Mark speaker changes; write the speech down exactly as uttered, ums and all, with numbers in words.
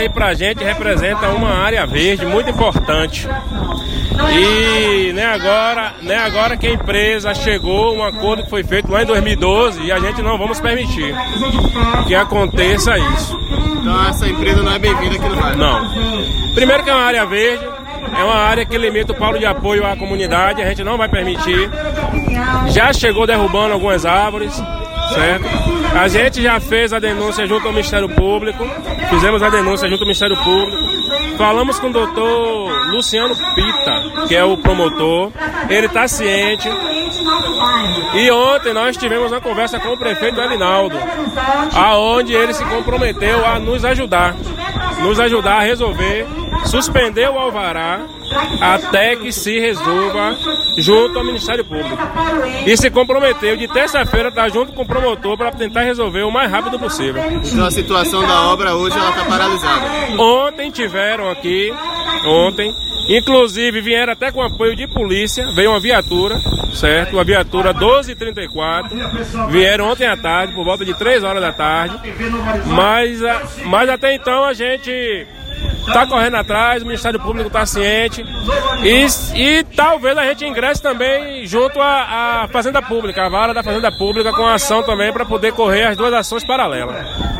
Speaker 1: E para a gente representa uma área verde muito importante. E nem agora, nem agora que a empresa chegou, um acordo que foi feito lá em dois mil e doze, e a gente não vamos permitir que aconteça isso.
Speaker 2: Então essa empresa não é bem-vinda aqui no Vale?
Speaker 1: Não. Primeiro que é uma área verde, é uma área que limita o polo de apoio à comunidade, a gente não vai permitir. Já chegou derrubando algumas árvores, certo? A gente já fez a denúncia junto ao Ministério Público, fizemos a denúncia junto ao Ministério Público, falamos com o doutor Luciano Pita, que é o promotor, ele está ciente, e ontem nós tivemos uma conversa com o prefeito Elinaldo, aonde ele se comprometeu a nos ajudar, nos ajudar a resolver, suspender o alvará até que se resolva junto ao Ministério Público. E se comprometeu de terça-feira estar junto com o promotor para tentar resolver o mais rápido possível.
Speaker 2: Então a situação da obra hoje ela está paralisada.
Speaker 1: Ontem tiveram aqui, ontem, inclusive vieram até com apoio de polícia, veio uma viatura, certo? Uma viatura doze e trinta e quatro, vieram ontem à tarde, por volta de três horas da tarde, mas, mas até então a gente está correndo atrás, o Ministério Público está ciente e, e talvez a gente ingresse também junto à, à Fazenda Pública, a vara da Fazenda Pública, com a ação também para poder correr as duas ações paralelas.